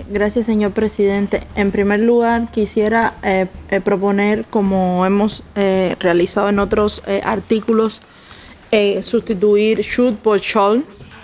Gracias, señor presidente. En primer lugar, quisiera proponer, como hemos realizado en otros artículos, sustituir should por shall.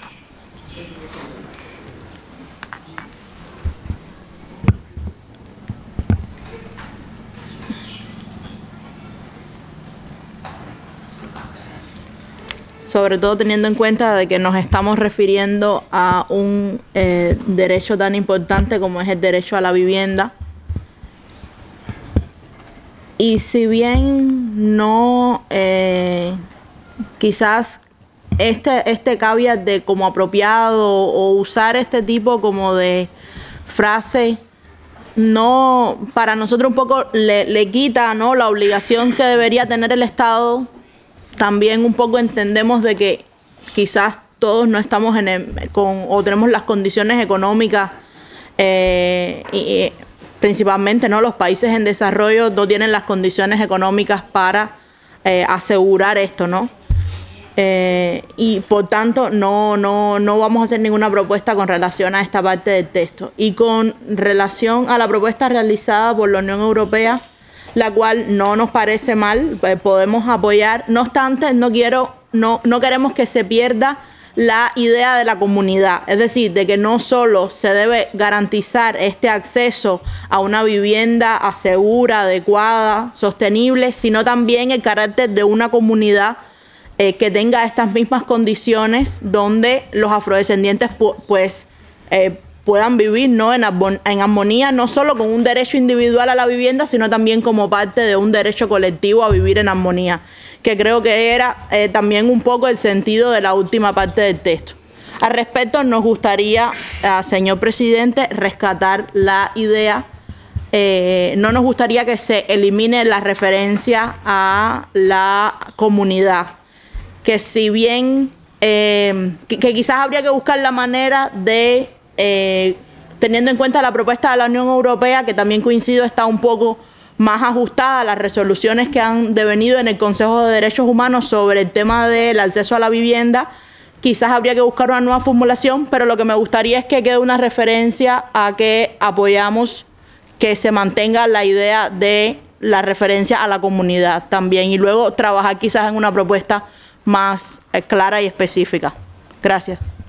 Sobre todo teniendo en cuenta de que nos estamos refiriendo a un derecho tan importante como es el derecho a la vivienda. Y si bien no, quizás este caveat de como apropiado o usar este tipo como de frase, no, para nosotros un poco le quita, ¿no?, la obligación que debería tener el Estado. También un poco entendemos de que quizás todos no estamos o tenemos las condiciones económicas, principalmente, ¿no?, los países en desarrollo no tienen las condiciones económicas para asegurar esto, ¿no? Y por tanto no vamos a hacer ninguna propuesta con relación a esta parte del texto. Y con relación a la propuesta realizada por la Unión Europea, la cual no nos parece mal, podemos apoyar. No obstante, no queremos que se pierda la idea de la comunidad, es decir, de que no solo se debe garantizar este acceso a una vivienda segura, adecuada, sostenible, sino también el carácter de una comunidad que tenga estas mismas condiciones, donde los afrodescendientes puedan vivir, ¿no?, en armonía, no solo con un derecho individual a la vivienda, sino también como parte de un derecho colectivo a vivir en armonía, que creo que era también un poco el sentido de la última parte del texto. Al respecto, nos gustaría, señor presidente, rescatar la idea. No nos gustaría que se elimine la referencia a la comunidad, que si bien que quizás habría que buscar la manera de, teniendo en cuenta la propuesta de la Unión Europea, que también coincido está un poco más ajustada a las resoluciones que han devenido en el Consejo de Derechos Humanos sobre el tema del acceso a la vivienda, quizás habría que buscar una nueva formulación, pero lo que me gustaría es que quede una referencia a que apoyamos que se mantenga la idea de la referencia a la comunidad también, y luego trabajar quizás en una propuesta más clara y específica. Gracias.